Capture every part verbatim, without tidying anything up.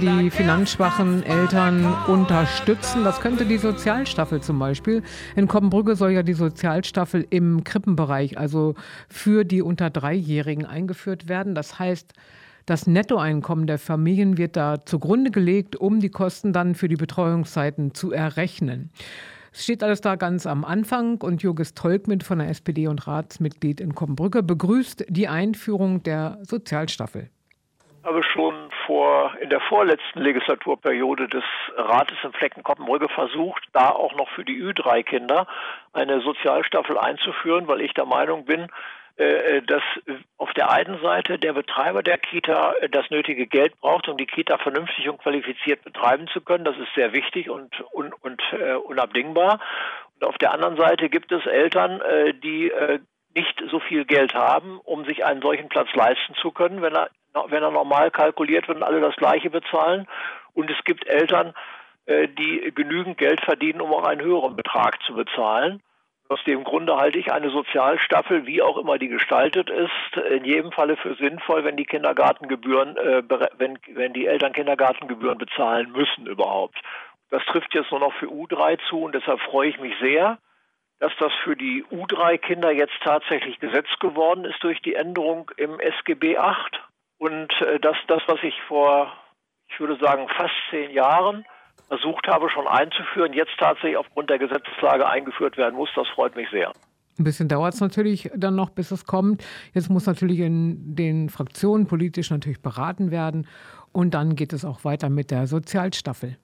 die finanzschwachen Eltern unterstützen. Das könnte die Sozialstaffel zum Beispiel. In Kobbenbrügge soll ja die Sozialstaffel im Krippenbereich, also für die unter Dreijährigen, eingeführt werden. Das heißt, das Nettoeinkommen der Familien wird da zugrunde gelegt, um die Kosten dann für die Betreuungszeiten zu errechnen. Es steht alles da ganz am Anfang und Jurgis Tolkmind von der S P D und Ratsmitglied in Kobbenbrügge begrüßt die Einführung der Sozialstaffel. Ich habe schon vor, in der vorletzten Legislaturperiode des Rates in Flecken-Kobbenbrügge versucht, da auch noch für die Ü drei Kinder eine Sozialstaffel einzuführen, weil ich der Meinung bin, dass auf der einen Seite der Betreiber der Kita das nötige Geld braucht, um die Kita vernünftig und qualifiziert betreiben zu können. Das ist sehr wichtig und, und, und äh, unabdingbar. Und auf der anderen Seite gibt es Eltern, äh, die äh, nicht so viel Geld haben, um sich einen solchen Platz leisten zu können, wenn er, wenn er normal kalkuliert wird und alle das Gleiche bezahlen. Und es gibt Eltern, äh, die genügend Geld verdienen, um auch einen höheren Betrag zu bezahlen. Aus dem Grunde halte ich eine Sozialstaffel, wie auch immer die gestaltet ist, in jedem Falle für sinnvoll, wenn die Kindergartengebühren, äh, wenn, wenn die Eltern Kindergartengebühren bezahlen müssen überhaupt. Das trifft jetzt nur noch für U drei zu und deshalb freue ich mich sehr, dass das für die U drei Kinder jetzt tatsächlich Gesetz geworden ist durch die Änderung im S G B acht und äh, dass das, was ich vor, ich würde sagen, fast zehn Jahren versucht habe, schon einzuführen, jetzt tatsächlich aufgrund der Gesetzeslage eingeführt werden muss. Das freut mich sehr. Ein bisschen dauert es natürlich dann noch, bis es kommt. Jetzt muss natürlich in den Fraktionen politisch natürlich beraten werden. Und dann geht es auch weiter mit der Sozialstaffel.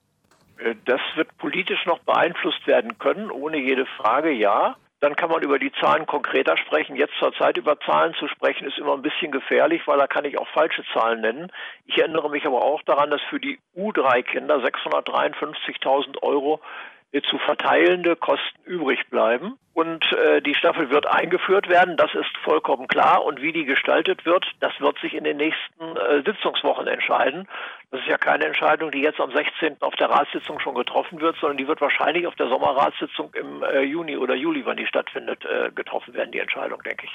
Das wird politisch noch beeinflusst werden können, ohne jede Frage, ja. Dann kann man über die Zahlen konkreter sprechen. Jetzt zur Zeit über Zahlen zu sprechen, ist immer ein bisschen gefährlich, weil da kann ich auch falsche Zahlen nennen. Ich erinnere mich aber auch daran, dass für die U drei Kinder sechshundertdreiundfünfzigtausend Euro zu verteilende Kosten übrig bleiben. Und äh, die Staffel wird eingeführt werden, das ist vollkommen klar. Und wie die gestaltet wird, das wird sich in den nächsten äh, Sitzungswochen entscheiden. Das ist ja keine Entscheidung, die jetzt am sechzehnten auf der Ratssitzung schon getroffen wird, sondern die wird wahrscheinlich auf der Sommerratssitzung im äh, Juni oder Juli, wann die stattfindet, äh, getroffen werden, die Entscheidung, denke ich.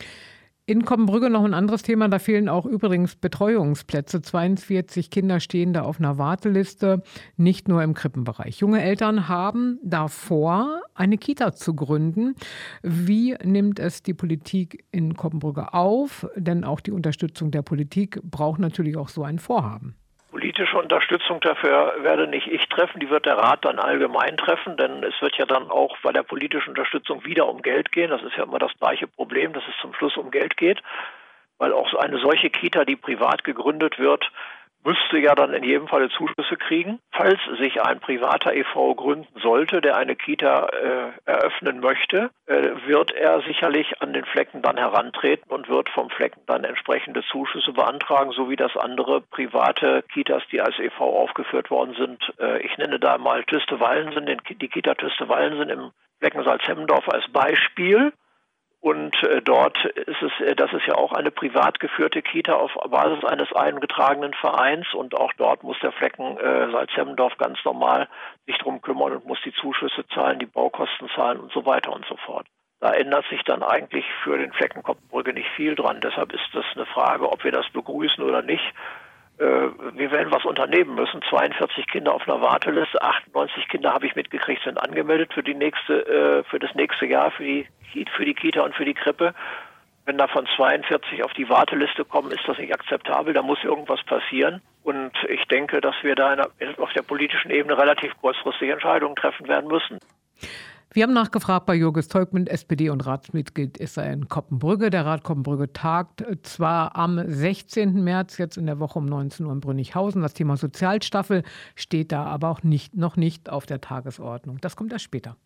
In Kobbenbrügge noch ein anderes Thema, da fehlen auch übrigens Betreuungsplätze. zweiundvierzig Kinder stehen da auf einer Warteliste, nicht nur im Krippenbereich. Junge Eltern haben davor, eine Kita zu gründen. Wie nimmt es die Politik in Kobbenbrügge auf? Denn auch die Unterstützung der Politik braucht natürlich auch so ein Vorhaben. Politische Unterstützung dafür werde nicht ich treffen, die wird der Rat dann allgemein treffen, denn es wird ja dann auch bei der politischen Unterstützung wieder um Geld gehen. Das ist ja immer das gleiche Problem, dass es zum Schluss um Geld geht, weil auch so eine solche Kita, die privat gegründet wird, müsste ja dann in jedem Falle Zuschüsse kriegen. Falls sich ein privater E V gründen sollte, der eine Kita äh, eröffnen möchte, äh, wird er sicherlich an den Flecken dann herantreten und wird vom Flecken dann entsprechende Zuschüsse beantragen, so wie das andere private Kitas, die als E V aufgeführt worden sind. Äh, ich nenne da mal Tüste-Wallensen, den, die Kita Tüste-Wallensen im Flecken Salzhemmendorf als Beispiel. Und äh, dort ist es, äh, das ist ja auch eine privat geführte Kita auf Basis eines eingetragenen Vereins und auch dort muss der Flecken äh, Salzhemmendorf ganz normal sich drum kümmern und muss die Zuschüsse zahlen, die Baukosten zahlen und so weiter und so fort. Da ändert sich dann eigentlich für den Flecken Kobbenbrügge nicht viel dran. Deshalb ist das eine Frage, ob wir das begrüßen oder nicht. Äh, wir werden was unternehmen müssen. zweiundvierzig Kinder auf einer Warteliste, achtundneunzig Kinder habe ich mitgekriegt, sind angemeldet für die nächste, äh, für das nächste Jahr, für die für die Kita und für die Krippe. Wenn davon zweiundvierzig auf die Warteliste kommen, ist das nicht akzeptabel. Da muss irgendwas passieren. Und ich denke, dass wir da auf der politischen Ebene relativ kurzfristige Entscheidungen treffen werden müssen. Wir haben nachgefragt bei Jurgis Tolkmind, S P D und Ratsmitglied ist er in Kobbenbrügge. Der Rat Kobbenbrügge tagt zwar am sechzehnten März, jetzt in der Woche um neunzehn Uhr in Brünnighausen. Das Thema Sozialstaffel steht da aber auch nicht, noch nicht auf der Tagesordnung. Das kommt erst später.